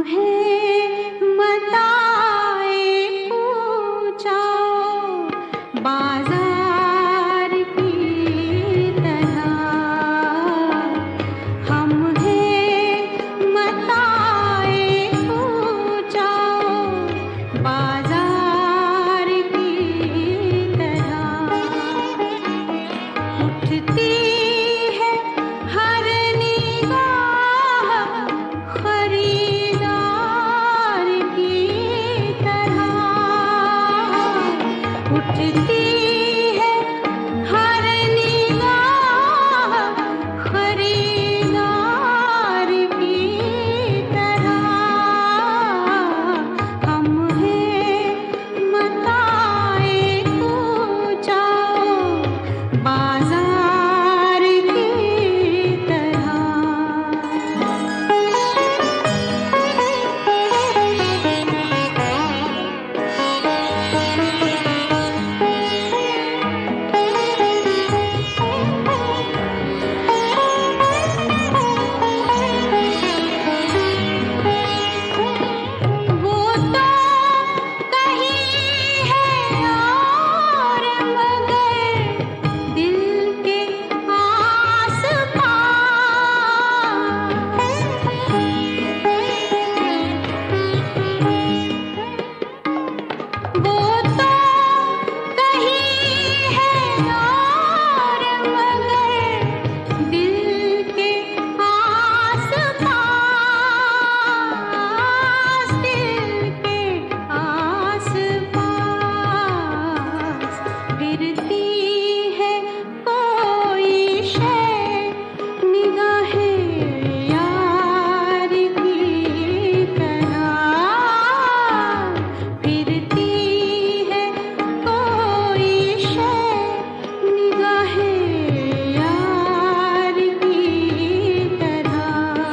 हैं मताए पूछो बाजार की तरह। हम हैं मताए पूछो बाजार की तरह। उठती है हर निगाह खरीदार की तरह। उठती है हर निगाह खरीदार की तरह। हम हैं मताए पूछो बाजार की तरह। वो तो कहीं है और मगर दिल के आस वो तो कहीं है और मगर दिल के आस पास। दिल के आस पास फिरती है कोई शय निगाहें यार की तरह। फिरती है कोई शय निगाहें यार की तरह।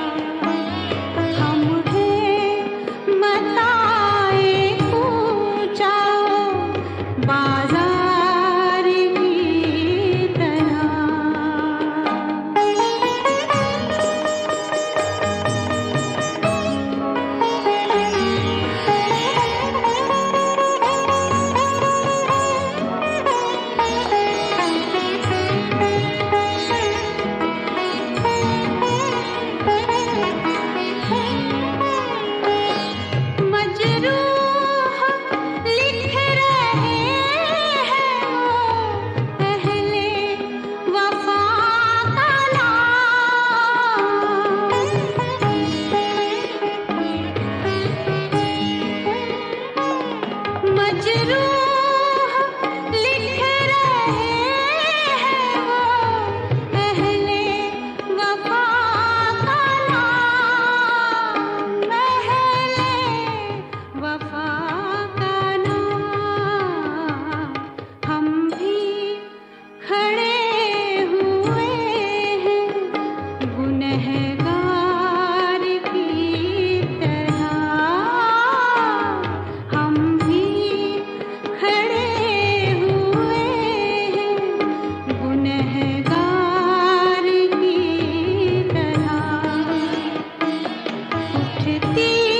हम हैं मताए पूछो बाजार की तरह। मजरूह लिख रहे हैं वो पहले वफा का नाम। मजरूह लिख रहे हैं वो पहले वफा का नाम। पहले वफा का नाम। हम भी खड़े हुए हैं गुनहगार की तरह। हम भी खड़े हुए हैं गुनहगार की तरह। उठती